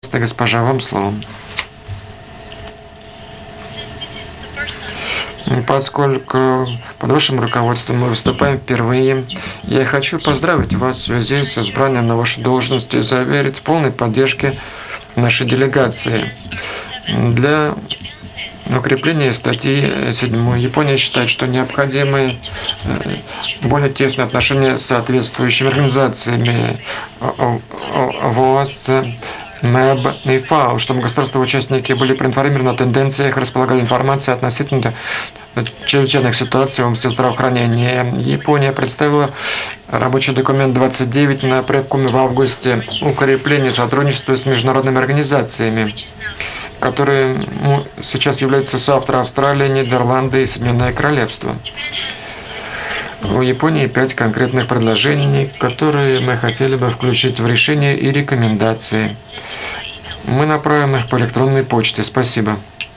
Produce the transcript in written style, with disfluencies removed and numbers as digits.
Госпожа, вам слово. Поскольку под вашим руководством мы выступаем впервые, я хочу поздравить вас в связи с избранием на вашу должность и заверить в полной поддержке нашей делегации. Для укрепления статьи 7 Япония считает, что необходимы более тесные отношения с соответствующими организациями ВОЗ, МЭБ и ФАО, чтобы государства-участники были проинформированы о тенденциях, располагали информацией относительно чрезвычайных ситуаций в области здравоохранения. Япония представила рабочий документ 29 на Препкоме в августе «Укрепление сотрудничества с международными организациями», которые сейчас являются соавтором Австралии, Нидерланды и Соединенное Королевство. У Японии 5 конкретных предложений, которые мы хотели бы включить в решение и рекомендации. Мы направим их по электронной почте. Спасибо.